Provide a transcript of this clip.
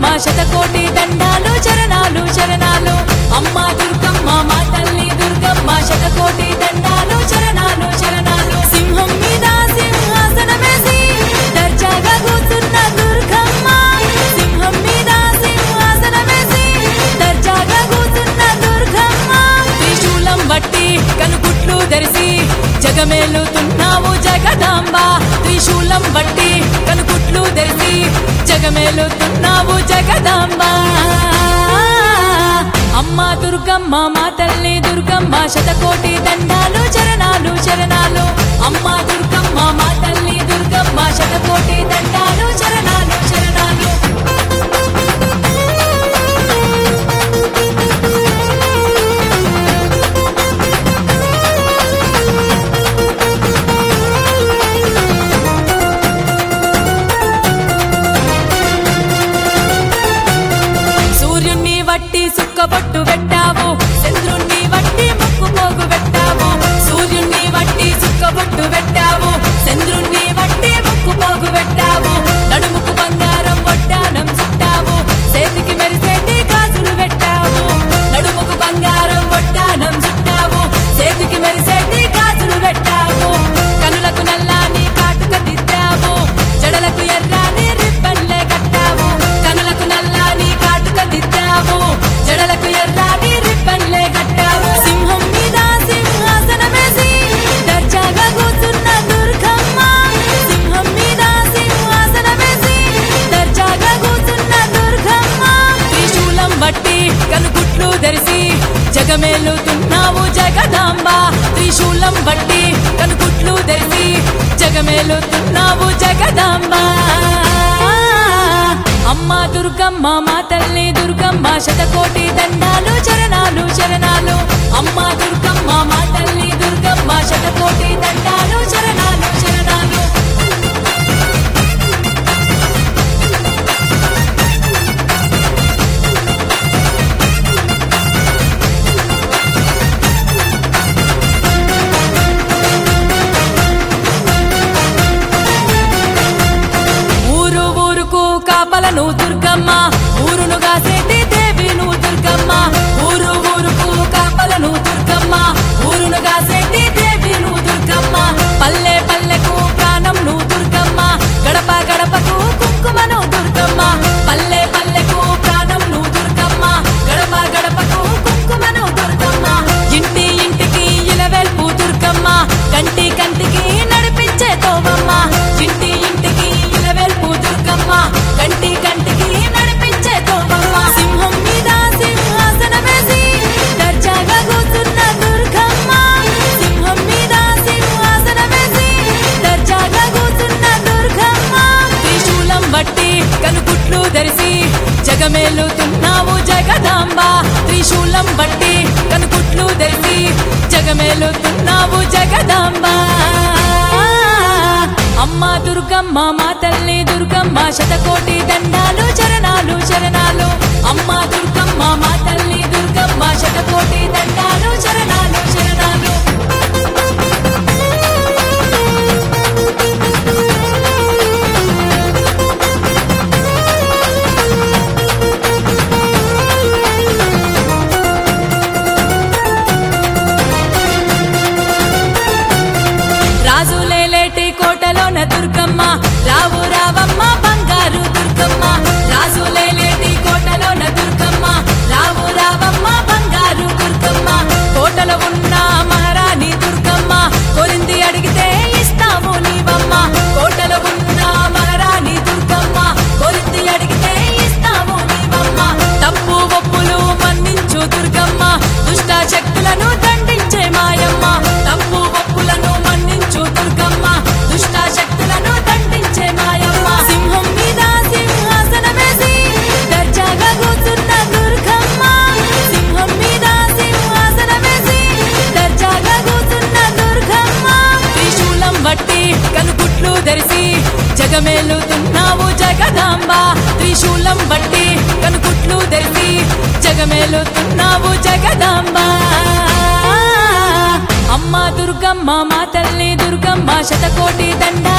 దుర్గమ్మ శతకోటి దండాలు చరణాలు చరణాలు అమ్మా దుర్గమ్మ మా తల్లి దుర్గమ్మ శతకోటి దండాలు చరణాలు చరణాలు సింహం మీద సింహాసనమేసి దర్జాగా కూర్చున్న దుర్గమ్మ సింహం మీద సింహాసనమేసి దర్జాగా కూర్చున్న దుర్గమ్మ త్రిశూలం బట్టి కనుగుట్లు ధరిసి జగమేలుతున్నావు జగదాంబ త్రిశూలం బట్టి కనుగుట్లు ధరిసి జగమేలుతున్నావు జగదాంబ అమ్మా దుర్గమ్మ మా తల్లి దుర్గమ్మ శతకోటి దండాలు చరణాలు చరణాలు అమ్మా దుర్గమ్మ మా తల్లి దుర్గమ్మ శతకోటి దండాలు చరణాలు చరణాలు సూర్యుణ్ణి వట్టి సుక్కబొట్టు పెట్టావు చంద్రుణ్ణి వట్టి ముక్కు పోగు పెట్టావు సూర్యుణ్ణి వట్టి సుక్కబొట్టు పెట్టావు చంద్రుణ్ణి వట్టి ముక్కు పోగు పెట్టావు నడుముకు బంగారం వడ్డానం చుట్టావు చేతికి మెరిసేటి గాజులు పెట్టావు నడుముకు బంగారం వడ్డానం చుట్టావు చేతికి మెరిసేటి గాజులు పెట్టావు కనులకు నల్లాని కాటుక దిద్దావు జడలకు ఎర్రాని రిబ్బన్లే కట్టావు కనులకు నల్లాని కాటుక దిద్దావు జడలకు ఎర్రాని రిబ్బన్లే కట్టావు సింహం మీద సింహాసనమేసి దర్జాగా కూర్చున్న దుర్గమ్మ సింహం మీద సింహాసనమేసి దర్జాగా కూర్చున్న దుర్గమ్మ త్రిశూలం బట్టి కనుగుట్లు ధరిసి జగమేలుతున్నావు జగదాంబ త్రిశూలం బట్టి కనుగుట్లు ధరిసి జగమేలుతున్నావు జగదాంబ అమ్మా దుర్గమ్మ మా తల్లి దుర్గమ్మ శతకోటి దండాలు చరణాలు చరణాలు అమ్మా దుర్గమ్మ మా తల్లి దుర్గమ్మ శతకోటి దండాలు చరణాలు చరణాలు ఊరు ఊరుకు కాపలను దుర్గమ్మ ఊరును గాసేటి దేవి నువ్వు దుర్గమ్మ ఊరు ఊరుకు కాపలను దుర్గమ్మ ఊరును గాసేటి దేవి నువ్వు దుర్గమ్మ పల్లె పల్లెకు ప్రాణం నువ్వు దుర్గమ్మ గడప గడపకు కుంకుమను దుర్గమ్మ పల్లె పల్లెకు ప్రాణం నువ్వు దుర్గమ్మ గడప గడపకు కుంకుమను దుర్గమ్మ ఇంటి ఇంటికి ఇలవెల్పు దుర్గమ్మ కంటి కంటికి నడిపించే తోవమ్మ ఇంటి ఇంటికి ఇలవెల్పు దుర్గమ్మ కంటి కంటికి నడిపించే తోవమ్మ సింహం మీద సింహాసనమేసి దర్జాగా కూర్చున్న దుర్గమ్మ సింహం మీద సింహాసనమేసి దర్జాగా కూర్చున్న దుర్గమ్మ త్రిశూలం బట్టి కనుగుట్లు ధరిసి జగమేలుతున్నావు జగదాంబ త్రిశూలం బట్టి కనుగుట్లు ధరిసి జగమేలుతున్నావు జగదాంబ అమ్మా దుర్గమ్మ మా తల్లి దుర్గమ్మ శతకోటి దండాలు చరణాలు చరణాలు అమ్మా దుర్గమ్మ మా తల్లి దుర్గమ్మ శతకోటి దండాలు చరణాలు చరణాలు రాజులేలేటి కోటలోన దుర్గమ్మ రావు రావమ్మ బంగారు దుర్గమ్మ రాజులేలేటి కోటలోన దుర్గమ్మ రావు రావమ్మ బంగారు దుర్గమ్మ కోటలో ఉన్న మహారాణి దుర్గమ్మ కొరింది అడిగితే ఇస్తాము నీవమ్మ కోటలో ఉన్న మహారాణి దుర్గమ్మ కొరింది అడిగితే ఇస్తాము నీవమ్మ తప్పు ఒప్పులు మన్నించు దుర్గమ్మ దుష్ట శక్తులను దండించే మాయమ్మ తప్పు ఒప్పులను మన్నించు దుర్గమ్మ దుష్ట శక్తులను దండించే మాయమ్మ సింహం మీద సింహాసనమేసి దర్జాగా కూర్చున్న దుర్గమ్మ సింహం మీద సింహాసనమేసి దర్జాగా కూర్చున్న దుర్గమ్మ త్రిశూలం బట్టి కనుగుట్లు ధరిసి జగమేలుతున్నావు జగదాంబ త్రిశూలం బట్టి కనుగుట్లు ధరిసి జగమేలుతున్నావు జగదాంబ అమ్మా దుర్గమ్మ మా తల్లి దుర్గమ్మ శతకోటి దండ